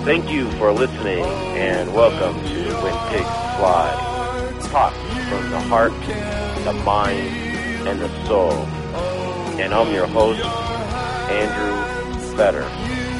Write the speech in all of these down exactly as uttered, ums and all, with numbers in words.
Thank you for listening, and welcome to When Pigs Fly. Talk from the heart, the mind, and the soul. And I'm your host, Andrew Fetter.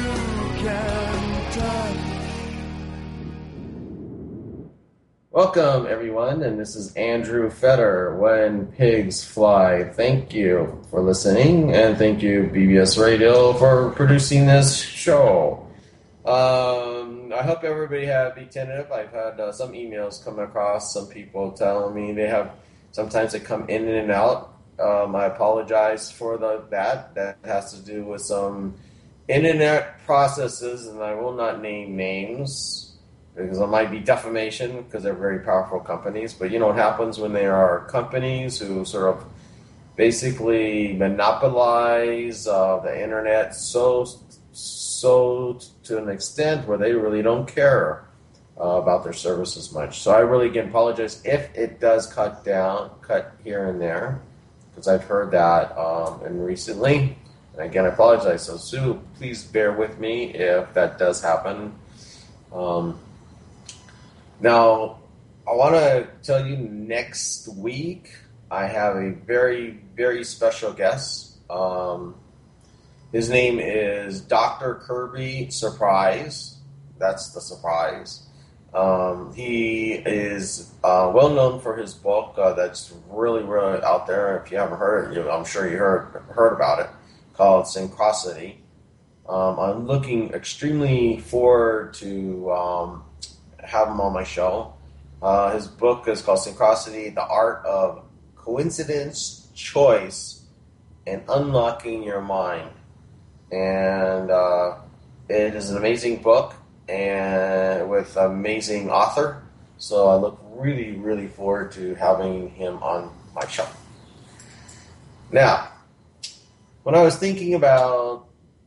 Welcome, everyone, and this is Andrew Fetter, When Pigs Fly. Thank you for listening, and thank you, B B S Radio, for producing this show. Um, I hope everybody had be tentative. I've had uh, some emails come across, some people telling me they have, sometimes they come in and out. Um, I apologize for the, that. That has to do with some internet processes, and I will not name names, because it might be defamation, because they're very powerful companies. But you know what happens when there are companies who sort of basically monopolize uh, the internet so so to an extent where they really don't care uh, about their services much. So I really, again, apologize if it does cut down, cut here and there, because I've heard that um, and recently. And again, I apologize. So Sue, please bear with me if that does happen. Um, Now, I want to tell you next week I have a very, very special guest. Um, his name is Doctor Kirby Surprise. That's the surprise. Um, he is uh, well known for his book uh, that's really, really out there. If you haven't heard it, you, I'm sure you heard heard about it, called Synchronicity. Um, I'm looking extremely forward to Um, have him on my show. Uh, his book is called Synchronicity, The Art of Coincidence, Choice, and Unlocking Your Mind. And uh, it is an amazing book and with an amazing author. So I look really, really forward to having him on my show. Now, when I was thinking about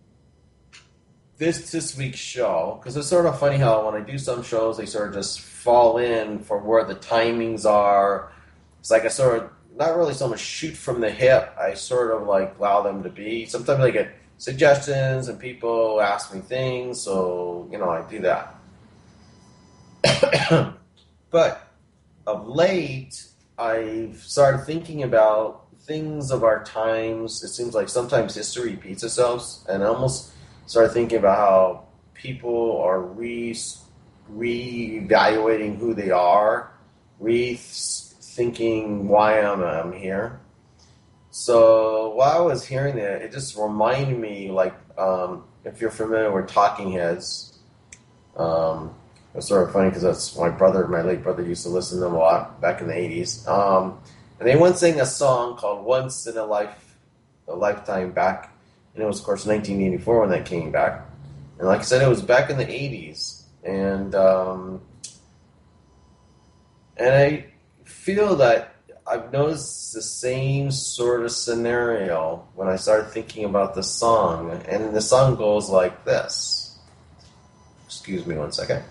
This this week's show, because it's sort of funny how when I do some shows, they sort of just fall in for where the timings are. It's like I sort of, not really so much shoot from the hip, I sort of like allow them to be. Sometimes I get suggestions and people ask me things, so, you know, I do that. But of late, I've started thinking about things of our times. It seems like sometimes history repeats itself, and almost started thinking about how people are re re-evaluating who they are, rethinking why I'm, I'm here. So while I was hearing that, it just reminded me, like, um, if you're familiar with Talking Heads, um, it's sort of funny because that's my brother, my late brother, used to listen to them a lot back in the eighties. Um, and they once sang a song called "Once in a Life, a Lifetime Back." And it was, of course, nineteen eighty-four when that came back. And like I said, it was back in the eighties. And um, and I feel that I've noticed the same sort of scenario when I started thinking about the song. And the song goes like this. Excuse me one second.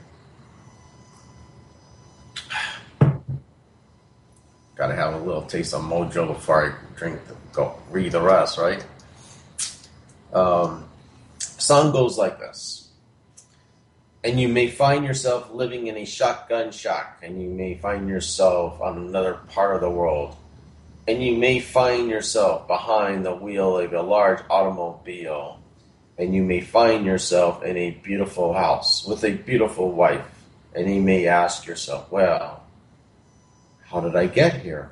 Gotta have a little taste of mojo before I drink the, go read the rest, right? Um, song goes like this. And you may find yourself living in a shotgun shack, and you may find yourself on another part of the world, and you may find yourself behind the wheel of a large automobile, and you may find yourself in a beautiful house with a beautiful wife, and you may ask yourself, well, how did I get here?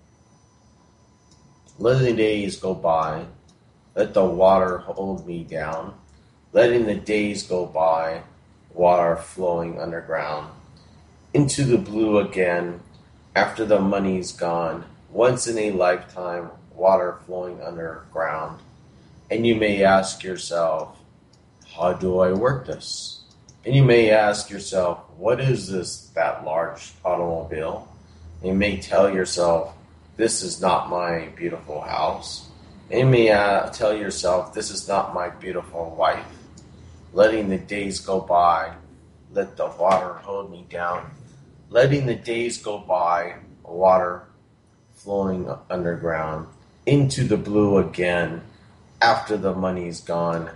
Let the days go by. Let the water hold me down, letting the days go by, water flowing underground. Into the blue again, after the money's gone, once in a lifetime, water flowing underground. And you may ask yourself, how do I work this? And you may ask yourself, what is this, that large automobile? And you may tell yourself, this is not my beautiful house. And you may uh, tell yourself, this is not my beautiful wife. Letting the days go by, let the water hold me down. Letting the days go by, water flowing underground. Into the blue again, after the money's gone.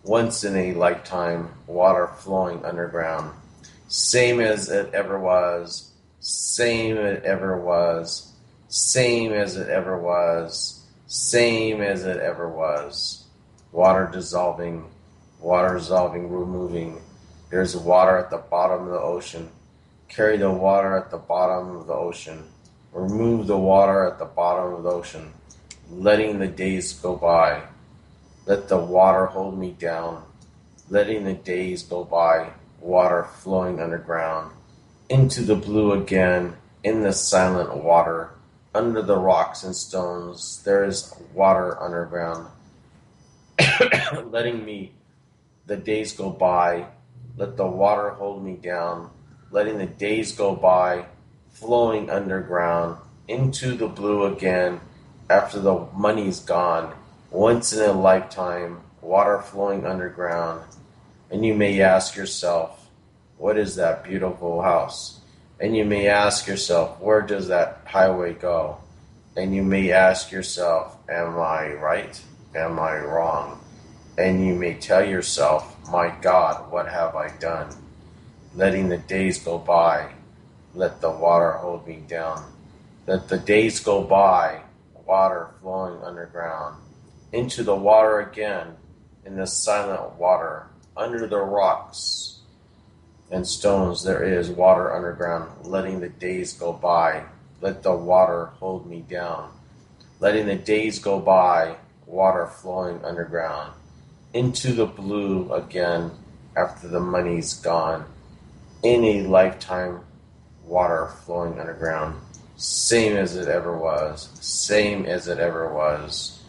once in a lifetime water flowing underground. Same as it ever was, same it ever was, same as it ever was, same as it ever was. Water dissolving, water dissolving, removing. There's water at the bottom of the ocean. Carry the water at the bottom of the ocean. Remove the water at the bottom of the ocean. Letting the days go by. Let the water hold me down. Letting the days go by. Water flowing underground. Into the blue again. In the silent water. Under the rocks and stones. There is water underground. Letting me, the days go by. Let the water hold me down. Letting the days go by. Flowing underground. Into the blue again. After the money's gone. Once in a lifetime. Water flowing underground. And you may ask yourself, what is that beautiful house? And you may ask yourself, where does that highway go? And you may ask yourself, am I right? Am I wrong? And you may tell yourself, my God, what have I done? Letting the days go by. Let the water hold me down. Let the days go by. Water flowing underground. Into the water again. In the silent water. Under the rocks and stones there is water underground. Letting the days go by. Let the water hold me down. Letting the days go by. Water flowing underground. Into the blue again after the money's gone. In a lifetime, water flowing underground. Same as it ever was. Same as it ever was.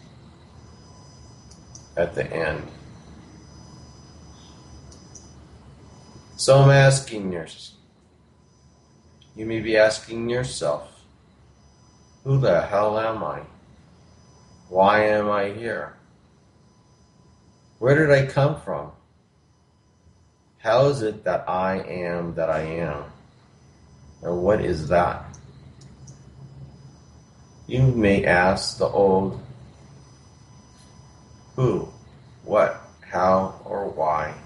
At the end. So I'm asking yourself. You may be asking yourself, who the hell am I? Why am I here? Where did I come from? How is it that I am that I am? Or what is that? You may ask the old who, what, how, or why.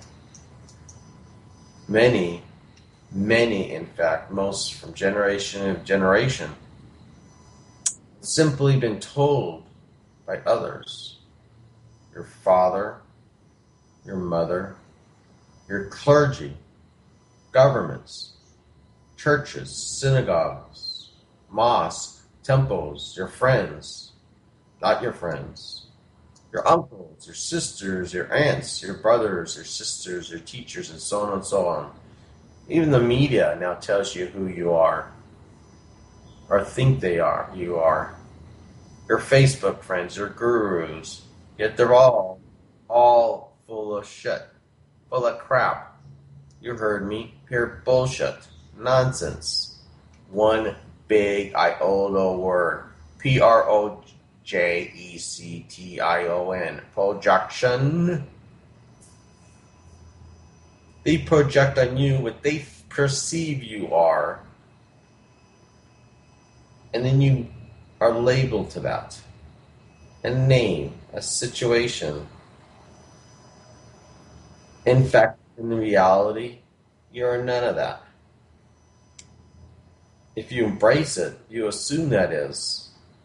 Many, many, in fact, most from generation to generation, simply been told by others, your father, your mother, your clergy, governments, churches, synagogues, mosques, temples, your friends, not your friends, your uncles, your sisters, your aunts, your brothers, your sisters, your teachers, and so on and so on. Even the media now tells you who you are, or think they are, you are. Your Facebook friends, your gurus, yet they're all, all full of shit, full of crap. You heard me, pure bullshit, nonsense. One big iota word, P R O J E C T I O N, projection. They project on you what they perceive you are, and then you are labeled to that. A name, a situation. In fact, in reality, you're none of that. If you embrace it, you assume that is.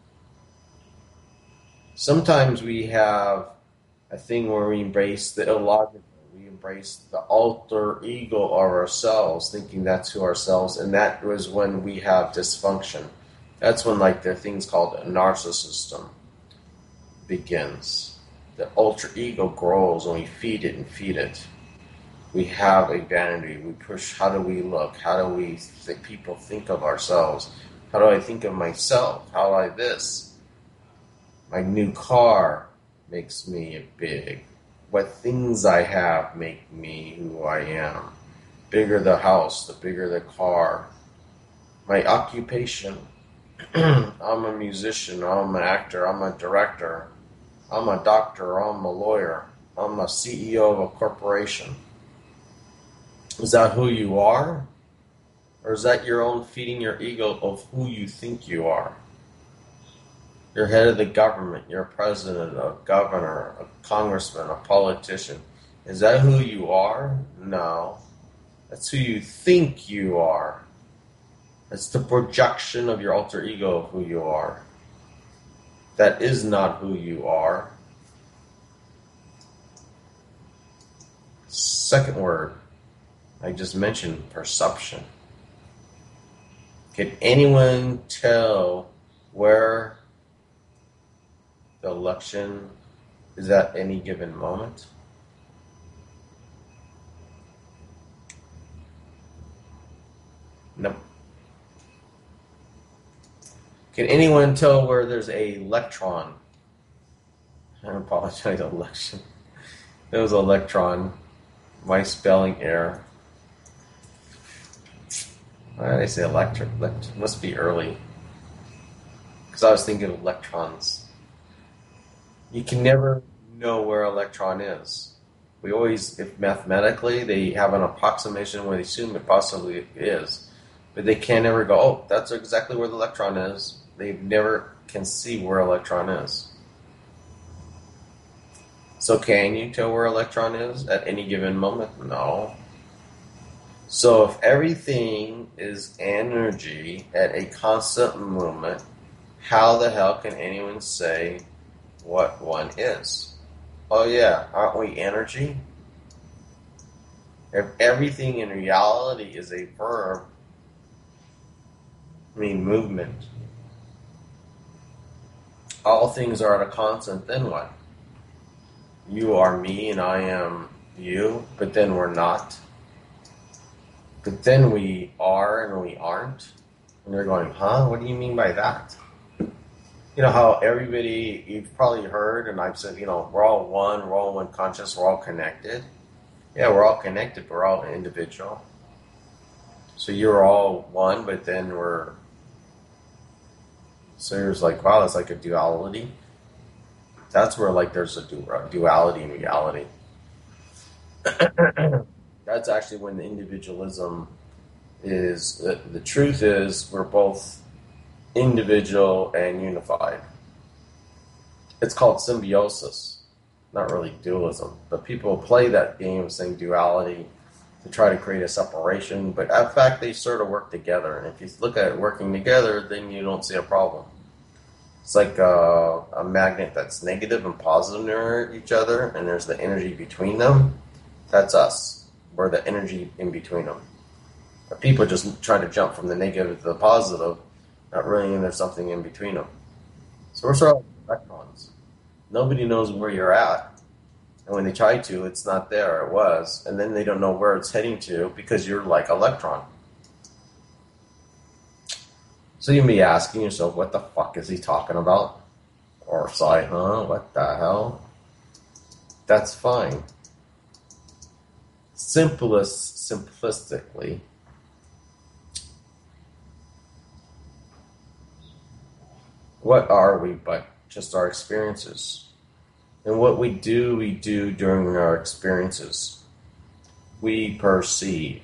Sometimes we have a thing where we embrace the illogical. We embrace the alter ego of ourselves, thinking that's who ourselves, and that was when we have dysfunction. That's when, like, the thing's called a narcissism begins. The alter ego grows and we feed it and feed it. We have a vanity. We push, how do we look? How do we th- people think of ourselves? How do I think of myself? How do I this? My new car makes me big. What things I have make me who I am. Bigger the house, the bigger the car. My occupation. I'm a musician, I'm an actor, I'm a director, I'm a doctor, I'm a lawyer, I'm a C E O of a corporation. Is that who you are? Or is that your own feeding your ego of who you think you are? You're head of the government, you're a president, a governor, a congressman, a politician. Is that who you are? No. That's who you think you are. It's the projection of your alter ego of who you are. That is not who you are. Second word, I just mentioned perception. Can anyone tell where the election is at any given moment? No. Can anyone tell where there's a electron? I apologize, election. It was electron. My spelling error. Why did I say electric? Elect- must be early. Because I was thinking of electrons. You can never know where electron is. We always, if mathematically, they have an approximation where they assume it possibly is. But they can never go, oh, that's exactly where the electron is. They never can see where electron is. So can you tell where electron is at any given moment? No. So if everything is energy at a constant movement, how the hell can anyone say what one is? Oh yeah, aren't we energy? If everything in reality is a verb, I mean movement, all things are at a constant, then what? You are me and I am you, but then we're not. But then we are and we aren't. And they're going, huh? What do you mean by that? You know how everybody, you've probably heard, and I've said, you know, we're all one, we're all one conscious, we're all connected. Yeah, we're all connected, but we're all individual. So you're all one, but then we're, so you're like, wow, that's like a duality. That's where like there's a duality in reality. That's actually when the individualism is, the, the truth is we're both individual and unified. It's called symbiosis, not really dualism. But people play that game of saying duality to try to create a separation. But in fact, they sort of work together. And if you look at it working together, then you don't see a problem. It's like a, a magnet that's negative and positive near each other, and there's the energy between them. That's us. We're the energy in between them. But people just try to jump from the negative to the positive, not really, and there's something in between them. So we're sort of like electrons. Nobody knows where you're at. And when they try to, it's not there. It was. And then they don't know where it's heading to because you're like electron. So you may be asking yourself, what the fuck is he talking about? Or say, huh? What the hell? That's fine. Simplest, simplistically, what are we but just our experiences? And what we do, we do during our experiences. We perceive.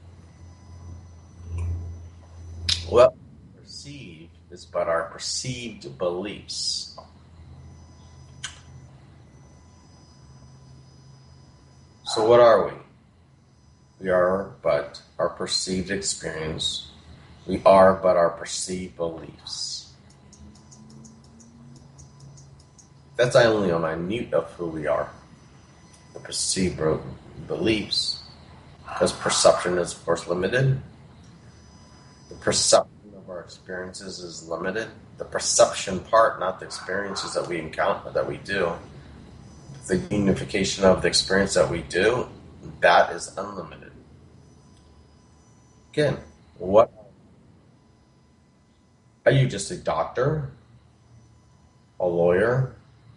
What we perceive is but our perceived beliefs. So what are we? We are but our perceived experience. We are but our perceived beliefs. That's only a minute of who we are. The perceived beliefs. Because perception is, of course, limited. The perception of our experiences is limited. The perception part, not the experiences that we encounter, that we do. The unification of the experience that we do, that is unlimited. Again, what are you? Just a doctor? A lawyer?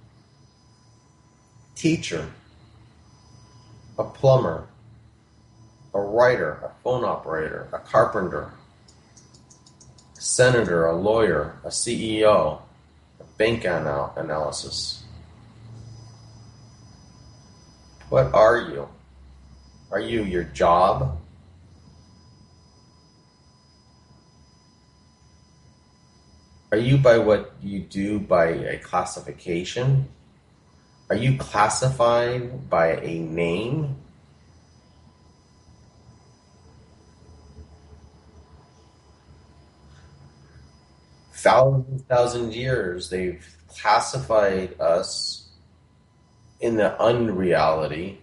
Teacher? A plumber? A writer? A phone operator? A carpenter? A senator? A lawyer? A C E O? A bank anal- analysis? What are you? Are you your job? Are you by what you do by a classification? Are you classified by a name? Thousands, thousand years, they've classified us in the unreality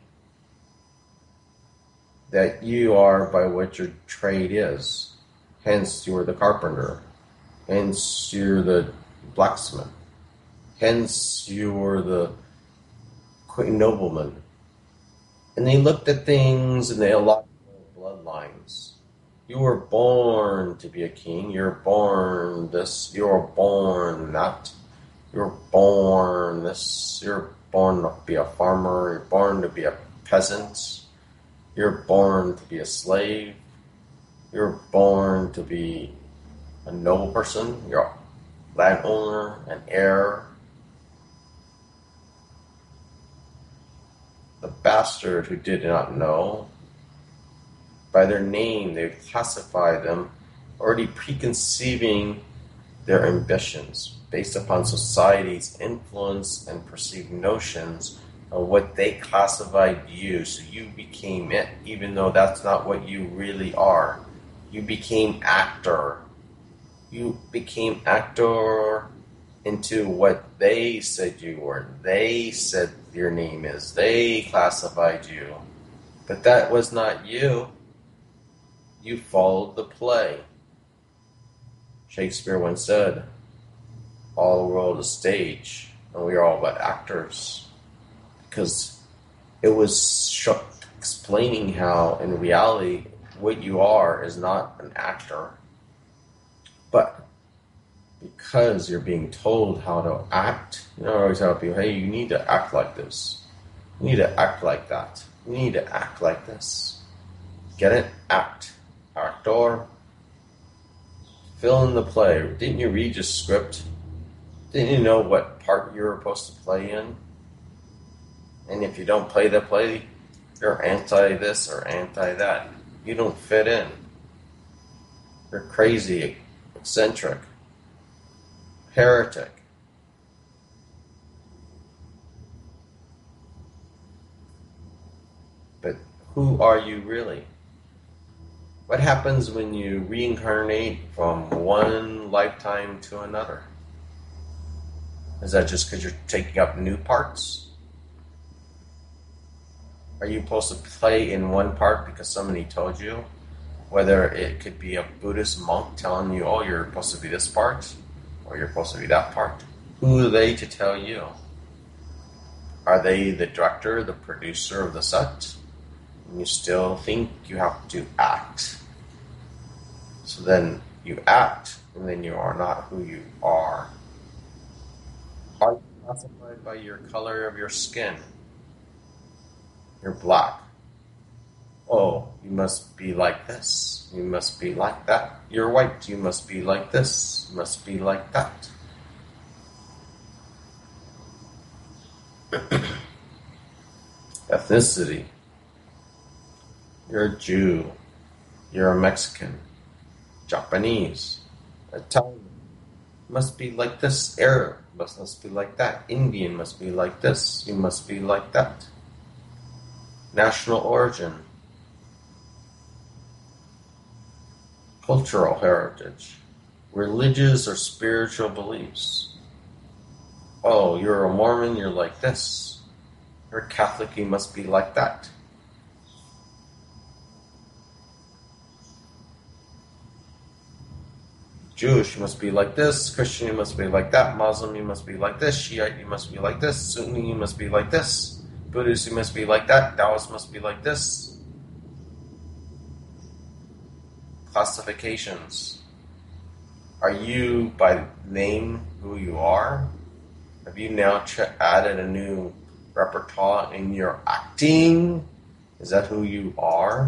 that you are by what your trade is. Hence, you are the carpenter. Hence, you're the blacksmith. Hence, you're the nobleman. And they looked at things and they allotted bloodlines. You were born to be a king. You're born this. You're born that. You're born this. You're born to be a farmer. You're born to be a peasant. You're born to be a slave. You're born to be a noble person. You're a landowner, an heir. The bastard who did not know, by their name, they've classified them, already preconceiving their ambitions based upon society's influence and perceived notions of what they classified you. So you became it, even though that's not what you really are. You became actor. You became actor into what they said you were. They said your name is. They classified you. But that was not you. You followed the play. Shakespeare once said, all the world is stage, and we are all but actors. Because it was sh- explaining how, in reality, what you are is not an actor. But because you're being told how to act, you know, I always tell people, hey, you need to act like this. You need to act like that. You need to act like this. Get it? Act. Actor. Fill in the play. Didn't you read your script? Didn't you know what part you were supposed to play in? And if you don't play the play, you're anti this or anti that. You don't fit in. You're crazy, eccentric, heretic. But who are you really? What happens when you reincarnate from one lifetime to another? Is that just because you're taking up new parts? Are you supposed to play in one part because somebody told you? Whether it could be a Buddhist monk telling you, oh, you're supposed to be this part, or you're supposed to be that part. Who are they to tell you? Are they the director, the producer of the set? And you still think you have to act. So then you act, and then you are not who you are. Are you classified by your color of your skin? You're black. Oh, you must be like this. You must be like that. You're white. You must be like this. You must be like that. Ethnicity. You're a Jew. You're a Mexican. Japanese. Italian. Must be like this. Arab must, must be like that. Indian must be like this. You must be like that. National origin. Cultural heritage. Religious or spiritual beliefs. Oh, you're a Mormon, you're like this. You're a Catholic, you must be like that. Jewish, you must be like this. Christian, you must be like that. Muslim, you must be like this. Shiite, you must be like this. Sunni, you must be like this. Buddhist, you must be like that. Taoist must be like this. Classifications. Are you, by name, who you are? Have you now ch- added a new repertoire in your acting? Is that who you are?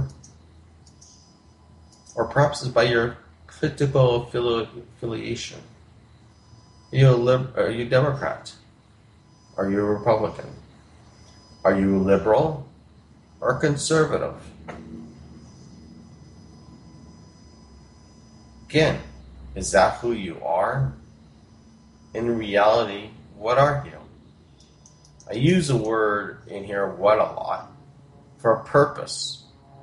Or perhaps it's by your political affili- affiliation. Are you a lib- are you a Democrat? Are you a Republican? Are you liberal or conservative? Again, is that who you are? In reality, what are you? I use the word in here, what, a lot, for a purpose.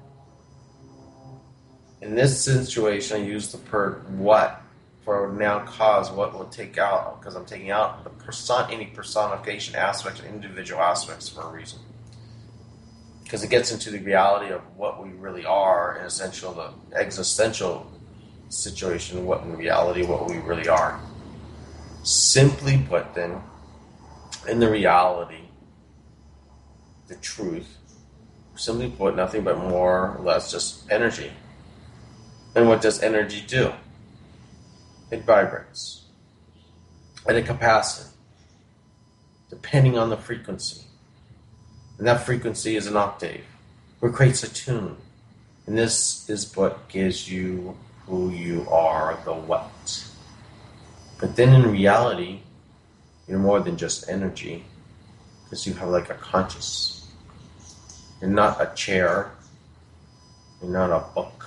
In this situation, I use the per what for a noun cause, what will take out, because I'm taking out the person, any personification aspects or individual aspects for a reason. Because it gets into the reality of what we really are, and essential, the existential situation, what in reality, what we really are. Simply put, then, in the reality, the truth, simply put, nothing but more or less just energy. And what does energy do? It vibrates at a capacity, depending on the frequency. And that frequency is an octave, or creates a tune. And this is what gives you who you are, the what. But then in reality, you're more than just energy, because you have like a conscious. You're not a chair. You're not a book.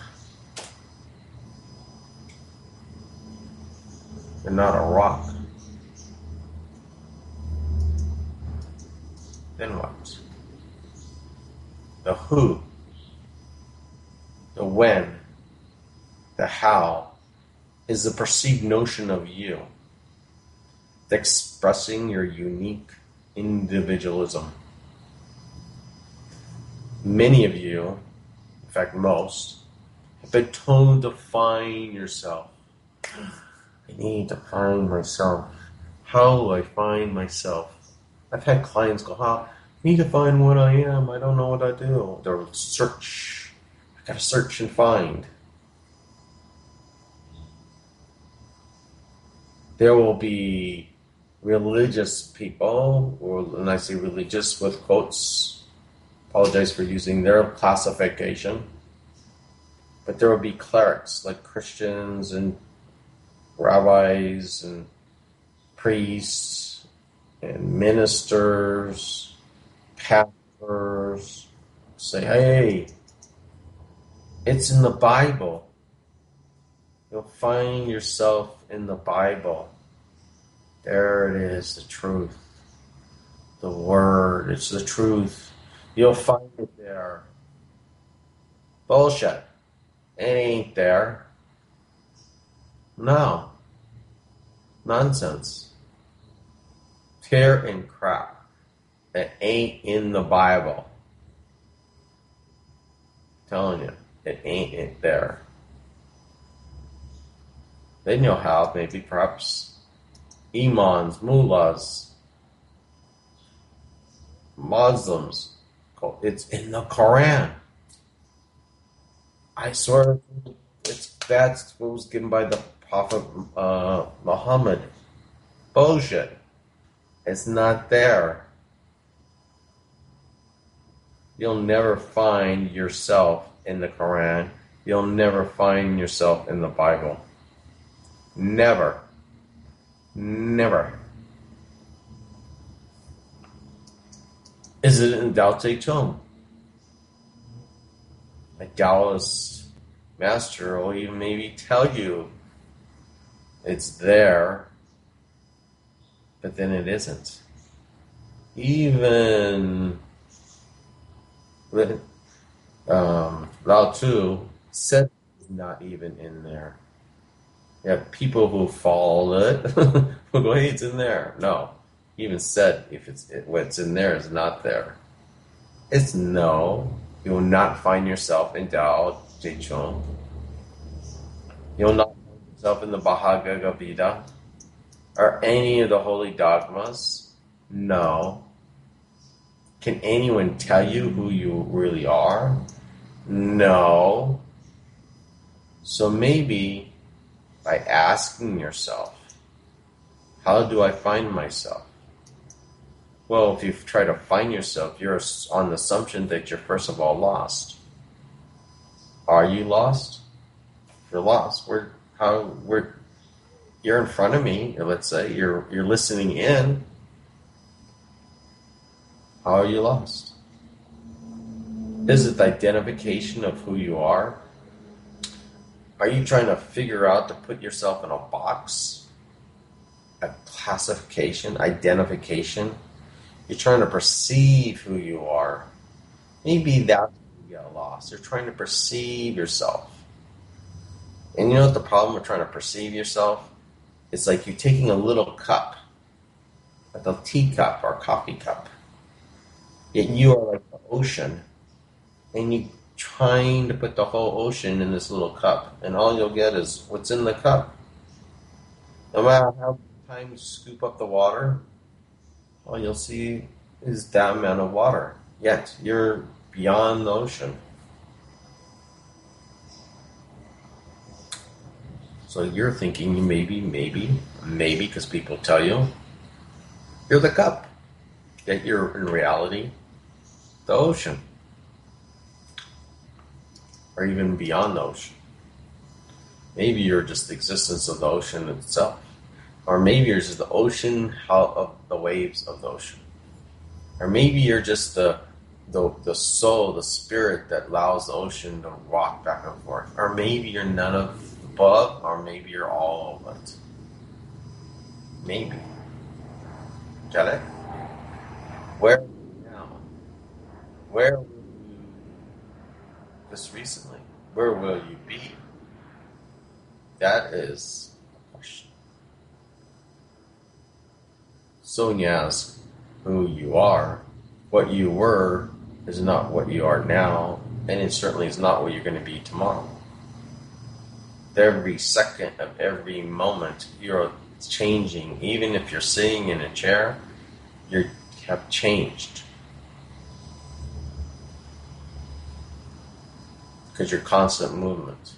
You're not a rock. Then what? The who, the when, the how is the perceived notion of you, the expressing your unique individualism. Many of you, in fact most, have been told to find yourself. I need to find myself. How do I find myself? I've had clients go, huh? I need to find what I am. I don't know what I do. They'll search. I gotta search and find. There will be religious people, or when I say religious with quotes, apologize for using their classification, but there will be clerics like Christians and rabbis and priests and ministers, pastors, say, hey, it's in the Bible. You'll find yourself in the Bible. There it is, the truth. The word, it's the truth. You'll find it there. Bullshit. It ain't there. No. Nonsense. Tear and crap. It ain't in the Bible. I'm telling you, it ain't it there. Then you'll have maybe perhaps imams, mullahs, Muslims. It's in the Quran. I swear it's that's what was given by the Prophet uh, Muhammad. Bullshit. It's not there. You'll never find yourself in the Quran. You'll never find yourself in the Bible. Never. Never. Is it in Tao Te Ching? A Taoist master will even maybe tell you it's there, but then it isn't. Even um, Lao Tzu said it's not even in there. You have people who follow it who go, hey, it's in there. No. He even said if it's it, what's in there is not there. It's no. You will not find yourself in Tao Te Ching. You will not find yourself in the Bhagavad Gita or any of the holy dogmas. No. Can anyone tell you who you really are? No. So maybe by asking yourself, how do I find myself? Well, if you try to find yourself, you're on the assumption that you're first of all lost. Are you lost? If you're lost, we're how we're you're in front of me, or let's say you're you're listening in. How are you lost? Is it the identification of who you are? Are you trying to figure out to put yourself in a box? A classification, identification? You're trying to perceive who you are. Maybe that's where you get lost. You're trying to perceive yourself. And you know what the problem with trying to perceive yourself? It's like you're taking a little cup, like a teacup or coffee cup. Yet you are like the ocean, and you're trying to put the whole ocean in this little cup, and all you'll get is what's in the cup. No matter how many times you scoop up the water, all you'll see is that amount of water. Yet you're beyond the ocean. So you're thinking maybe, maybe, maybe, because people tell you you're the cup. Yet you're in reality the ocean. Or even beyond the ocean. Maybe you're just the existence of the ocean itself. Or maybe you're just the ocean of the waves of the ocean. Or maybe you're just the the the soul, the spirit that allows the ocean to rock back and forth. Or maybe you're none of the above, or maybe you're all of it. Maybe. Get it? Where are you now? Where were you just recently? Where will you be? That is a question. So when you ask who you are, what you were is not what you are now, and it certainly is not what you're going to be tomorrow. Every second of every moment, you're changing. Even if you're sitting in a chair, you have changed. Because you're constant movement.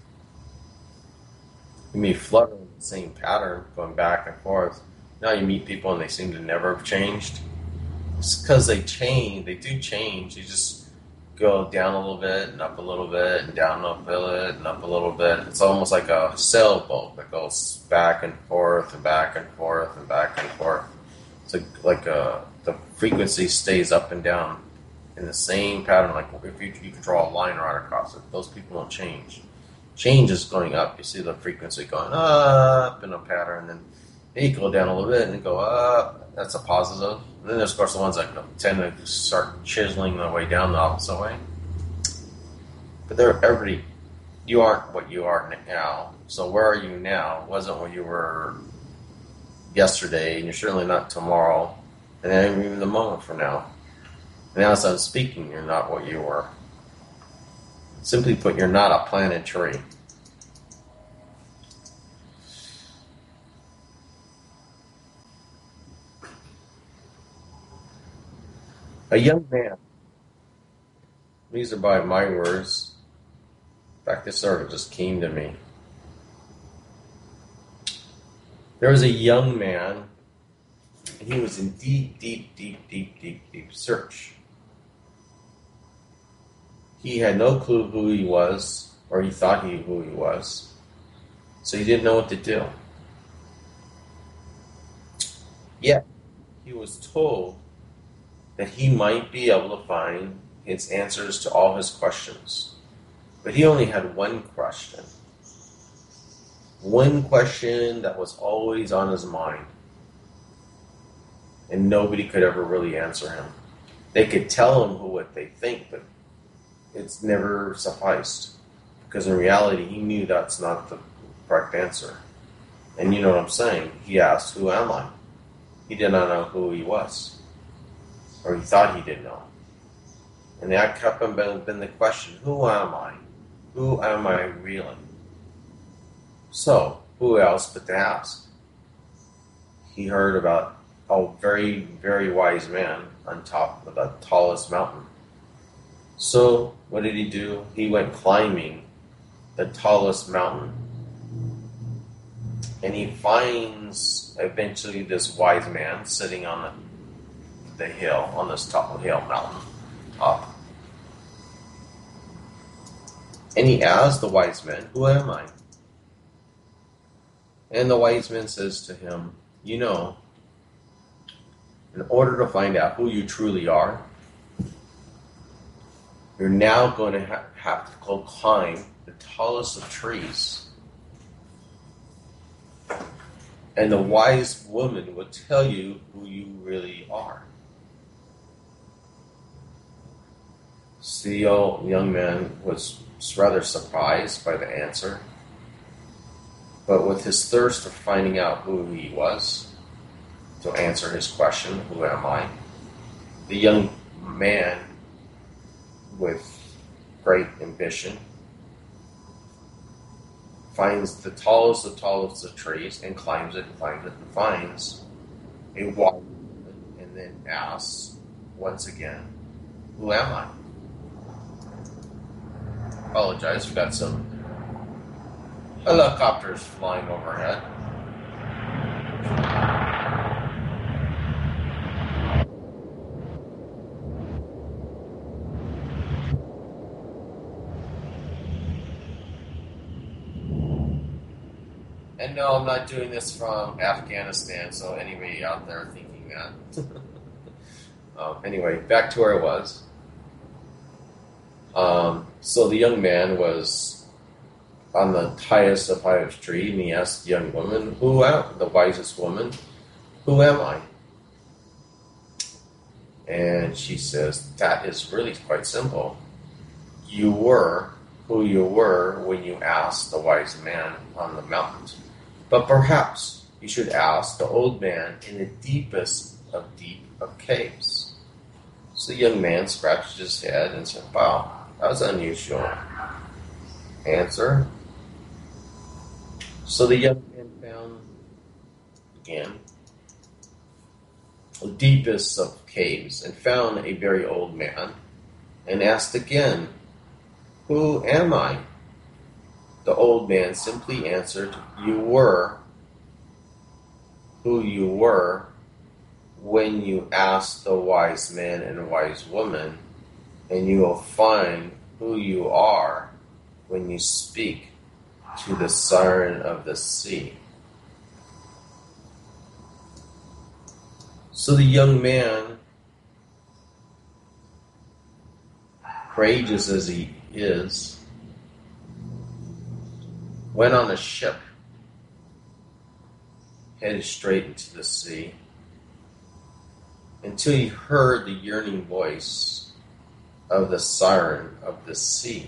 You may flutter in the same pattern, going back and forth. Now you meet people and they seem to never have changed. It's because they change. They do change. You just go down a little bit and up a little bit and down a bit and up a little bit. It's almost like a sailboat that goes back and forth and back and forth and back and forth. It's like, like a, the frequency stays up and down in the same pattern. Like if you, you can draw a line right across it, those people don't change. Change is going up. You see the frequency going up in a pattern, and then you go down a little bit and go up. That's a positive. And then there's, of course, the ones that tend to start chiseling their way down the opposite way. But they're every, you aren't what you are now. So where are you now? Wasn't what you were yesterday, and you're certainly not tomorrow, and then even the moment from now. And now as I'm speaking, you're not what you were. Simply put, you're not a planetary. A young man, these are by my words. In fact, this sort of just came to me. There was a young man, and he was in deep, deep, deep, deep, deep, deep search. He had no clue who he was, or he thought he who he was, so he didn't know what to do. Yet, he was told that he might be able to find his answers to all his questions. But he only had one question. One question that was always on his mind. And nobody could ever really answer him. They could tell him who what they think, but it's never sufficed. Because in reality, he knew that's not the correct answer. And you know what I'm saying? He asked, who am I? He did not know who he was. Or he thought he didn't know. And that kept on been, been the question, who am I? Who am I really? So, who else but to ask? He heard about a very, very wise man on top of the tallest mountain. So, what did he do? He went climbing the tallest mountain. And he finds eventually this wise man sitting on the, the hill, on this top of the hill mountain top. And he asks the wise man, who am I? And the wise man says to him, you know, in order to find out who you truly are, you're now going to ha- have to go climb the tallest of trees. And the wise woman will tell you who you really are. So the old young man was rather surprised by the answer, but with his thirst for finding out who he was, to answer his question, who am I? The young man, with great ambition, finds the tallest of tallest of trees and climbs it and climbs it and finds a wise woman and then asks once again, who am I? Apologize, we've got some helicopters flying overhead. And no, I'm not doing this from Afghanistan, so anybody out there thinking that. um, anyway, back to where I was. Um, so the young man was on the highest of highest tree, and he asked the young woman, who am the wisest woman, who am I? And she says, that is really quite simple. You were who you were when you asked the wise man on the mountain. But perhaps you should ask the old man in the deepest of deep of caves. So the young man scratched his head and said, wow, that was unusual. Answer. So the young man found again the deepest of caves and found a very old man and asked again, who am I? The old man simply answered, you were who you were when you asked the wise man and wise woman, and you will find who you are when you speak to the siren of the sea. So the young man, courageous as he is, went on a ship, headed straight into the sea, until he heard the yearning voice of the siren of the sea.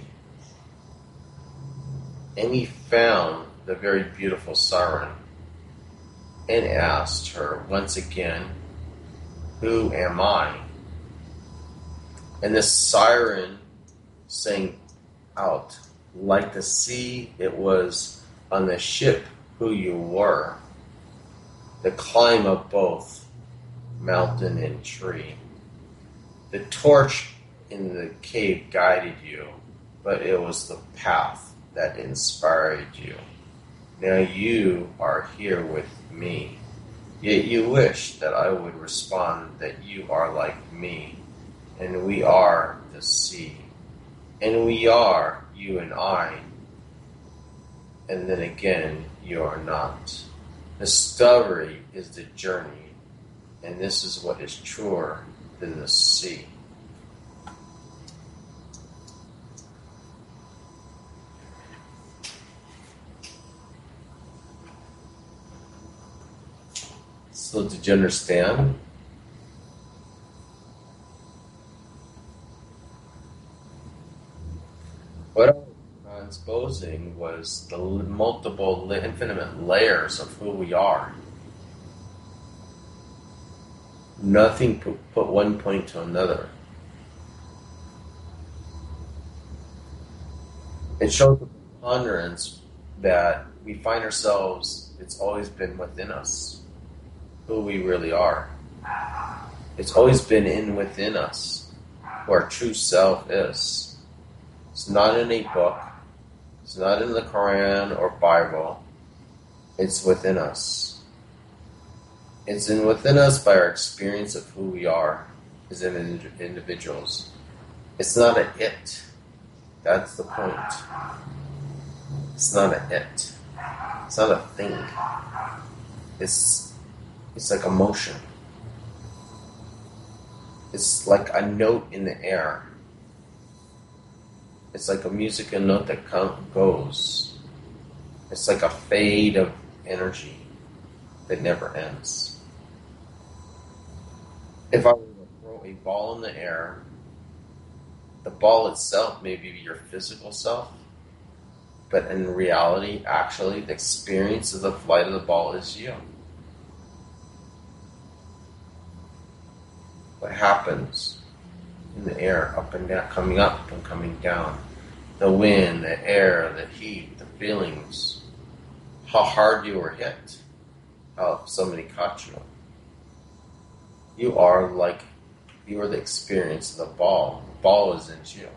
And he found the very beautiful siren and asked her once again, who am I? And the siren sang out, like the sea it was on the ship who you were, the climb of both mountain and tree. The torch in the cave guided you, but it was the path that inspired you. Now you are here with me, yet you wish that I would respond that you are like me, and we are the sea, and we are you and I, and then again, you are not. Discovery is the journey, and this is what is truer than the sea. So did you understand? What I was transposing was the multiple, infinite layers of who we are. Nothing put, put one point to another. It shows the preponderance that we find ourselves, it's always been within us, who we really are. It's always been in within us, who our true self is. It's not in a book. It's not in the Quran or Bible. It's within us. It's in within us by our experience of who we are as individuals. It's not an it. That's the point. It's not an it. It's not a thing. It's it's like a motion. It's like a note in the air. It's like a musical note that come, goes. It's like a fade of energy that never ends. If I were to throw a ball in the air, the ball itself may be your physical self, but in reality, actually, the experience of the flight of the ball is you. What happens in the air, up and down, coming up and coming down, the wind, the air, the heat, the feelings, how hard you were hit, how somebody caught you. You are like, you are the experience of the ball. The ball isn't you.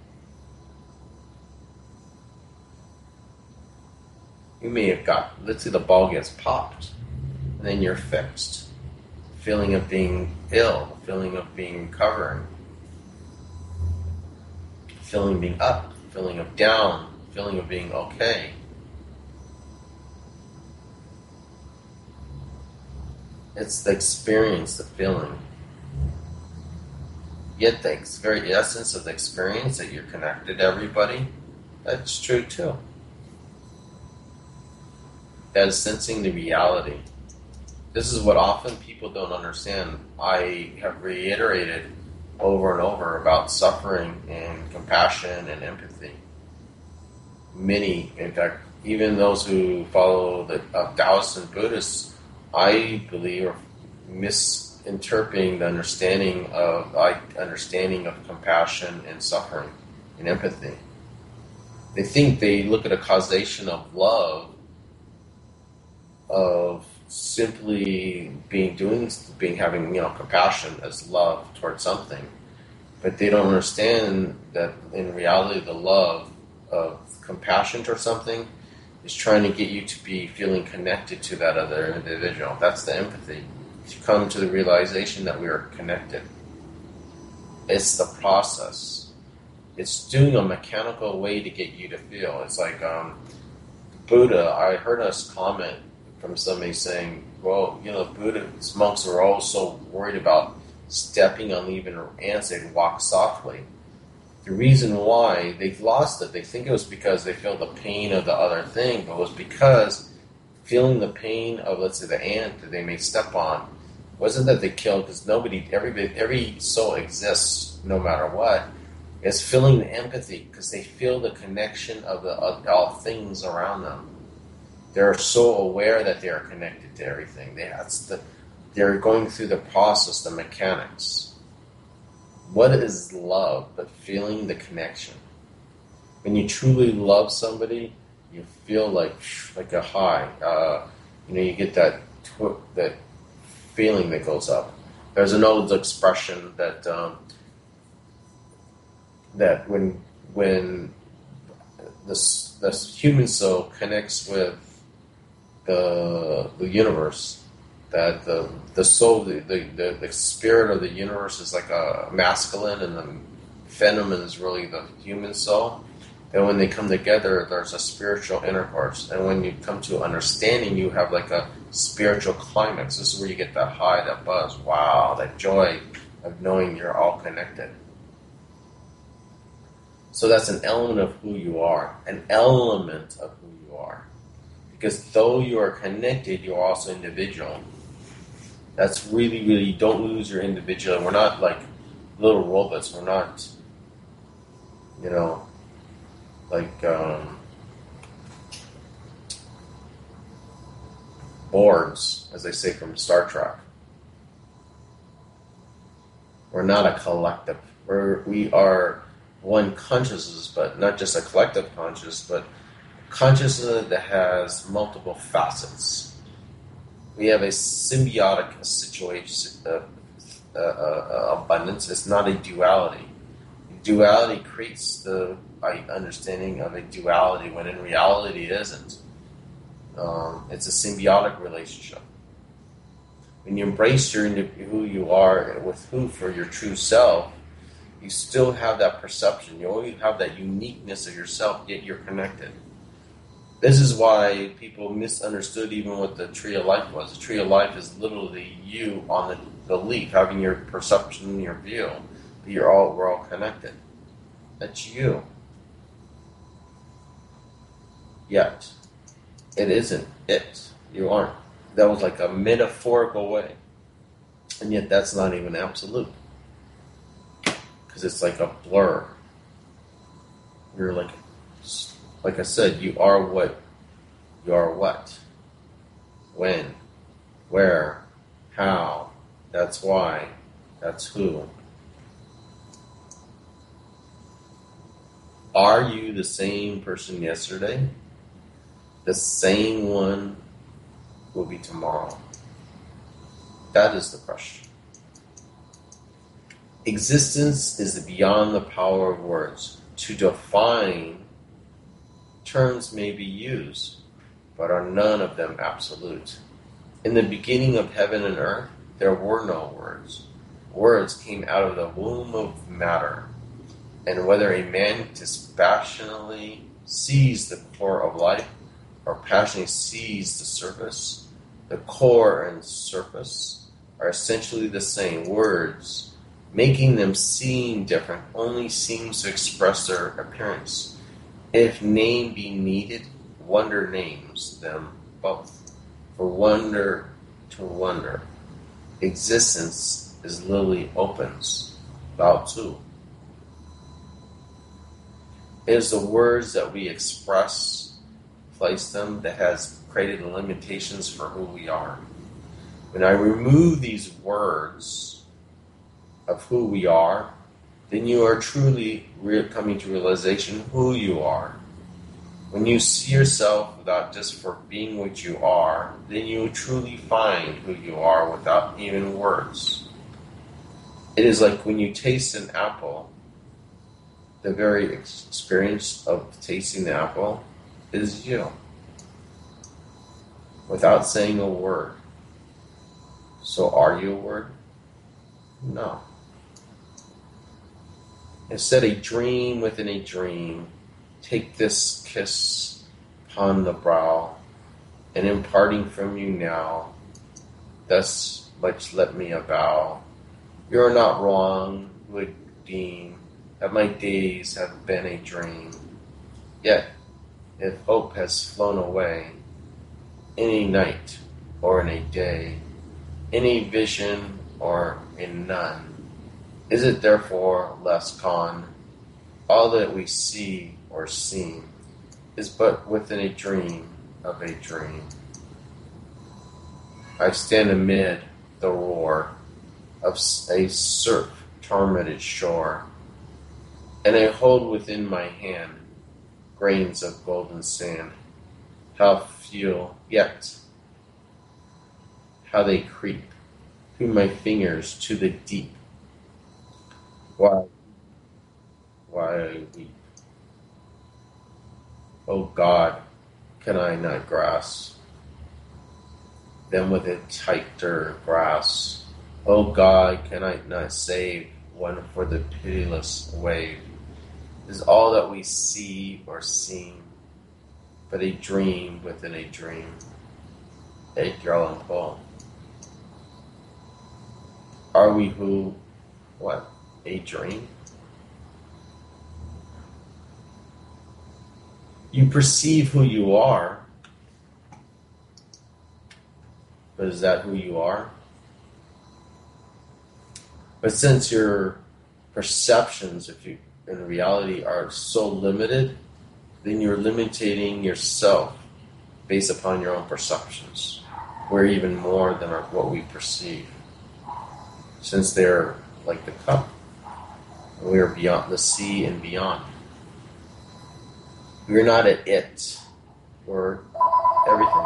You may have got, let's say the ball gets popped, and then you're fixed. Feeling of being ill, feeling of being recovering, feeling of being up, feeling of down, feeling of being okay. It's the experience, the feeling. Yet the very essence of the experience that you're connected to everybody, that's true too. That is sensing the reality. This is what often people don't understand. I have reiterated over and over about suffering and compassion and empathy. Many, in fact, even those who follow the uh, Taoists and Buddhists, I believe are misinterpreting the understanding of uh, understanding of compassion and suffering and empathy. They think they look at a causation of love, of simply being doing, being having, you know, compassion as love towards something, but they don't understand that in reality, the love of compassion towards something is trying to get you to be feeling connected to that other individual. That's the empathy. To come to the realization that we are connected. It's the process. It's doing a mechanical way to get you to feel. It's like um, Buddha. I heard us comment from somebody saying, well, you know, Buddhist monks are all so worried about stepping on even ants, they'd walk softly. The reason why they've lost it, they think it was because they feel the pain of the other thing, but it was because feeling the pain of, let's say, the ant that they may step on, wasn't that they killed, because nobody, every, every soul exists no matter what. It's feeling the empathy because they feel the connection of the of all things around them. They're so aware that they are connected to everything. They, that's the, they're going through the process, the mechanics. What is love but feeling the connection? When you truly love somebody, you feel like like a high. Uh, you know, you get that tw- that feeling that goes up. There's an old expression that um, that when when this this human soul connects with the the universe, that the the soul, the, the, the spirit of the universe is like a masculine, and the feminine is really the human soul. And when they come together, there's a spiritual intercourse. And when you come to understanding, you have like a spiritual climax. This is where you get that high, that buzz, wow, that joy of knowing you're all connected. So that's an element of who you are, an element of who you are. Because though you are connected, you're also individual. That's really, really, you don't lose your individuality. We're not like little robots. We're not, you know, like um, boards, as they say from Star Trek. We're not a collective. We're, we are one consciousness, but not just a collective consciousness, but consciousness that has multiple facets. We have a symbiotic situation, uh, uh, uh, abundance. It's not a duality. Duality creates the understanding of a duality when in reality it isn't. Um, it's a symbiotic relationship. When you embrace your who you are with who for your true self, you still have that perception. You always have that uniqueness of yourself, yet you're connected. This is why people misunderstood even what the tree of life was. The tree of life is literally you on the, the leaf, having your perception, your view. But you're all we're all connected. That's you. Yet, it isn't it. You aren't. That was like a metaphorical way. And yet that's not even absolute. Because it's like a blur. You're like, like I said, you are what you are what, when, where, how, that's why, that's who. Are you the same person yesterday? The same one will be tomorrow. That is the question. Existence is beyond the power of words. To define, terms may be used, but are none of them absolute. In the beginning of heaven and earth, there were no words. Words came out of the womb of matter. And whether a man dispassionately sees the core of life, or passionately sees the surface, the core and surface are essentially the same. Words, making them seem different, only seems to express their appearance. If name be needed, wonder names them both. For wonder to wonder, existence is lily opens, Lao Tzu. It is the words that we express, place them, that has created limitations for who we are. When I remove these words of who we are, then you are truly re- coming to realization who you are. When you see yourself without just for being what you are, then you truly find who you are without even words. It is like when you taste an apple, the very experience of tasting the apple is you, without saying a word. So are you a word? No. Instead, a dream within a dream, take this kiss upon the brow, and imparting from you now, thus much let me avow. You are not wrong, would deem, that my days have been a dream. Yet, if hope has flown away, in a night or in a day, in a vision or in none, is it therefore less gone? All that we see or seem is but within a dream of a dream. I stand amid the roar of a surf-tormented shore, and I hold within my hand grains of golden sand. How few, yet how they creep through my fingers to the deep. Why, why I weep? O God, can I not grasp them with a tighter grasp? O God, can I not save one for the pitiless wave? Is all that we see or seem but a dream within a dream? Edgar Allan Poe. Are we who, what, a dream? You perceive who you are, but is that who you are? But since your perceptions, if you in reality, are so limited, then you're limiting yourself based upon your own perceptions. We're even more than our, what we perceive, since they're like the cup. We are beyond the sea and beyond. We're not at it. We're everything.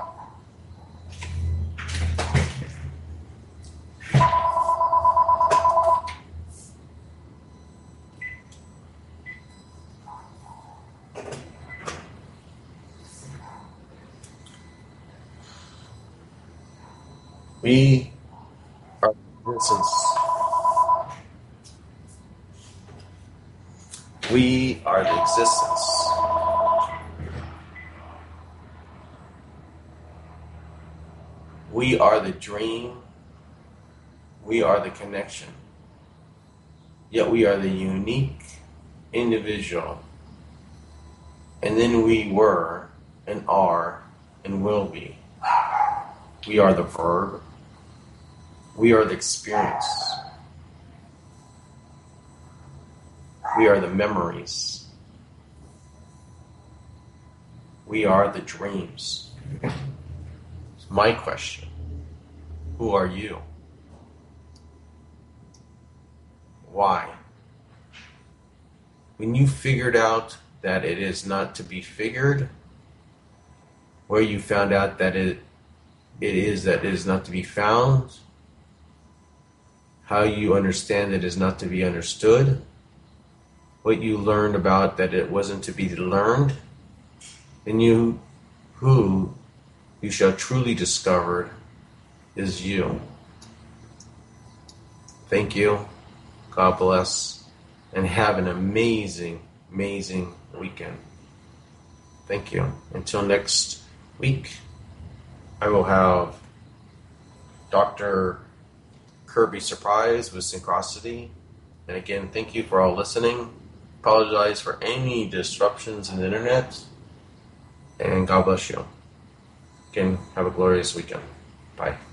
We are existence. We are the existence. We are the dream. We are the connection. Yet we are the unique individual. And then we were and are and will be. We are the verb. We are the experience. We are the memories. We are the dreams. My question, who are you? Why? When you figured out that it is not to be figured, where you found out that it it is that it is not to be found, how you understand it is not to be understood, what you learned about that it wasn't to be learned, and you who you shall truly discover is you. Thank you. God bless. And have an amazing, amazing weekend. Thank you. Until next week, I will have Doctor Kirby Surprise with Synchronicity. And again, thank you for all listening. Apologize for any disruptions in the internet. And God bless you. Again, have a glorious weekend. Bye.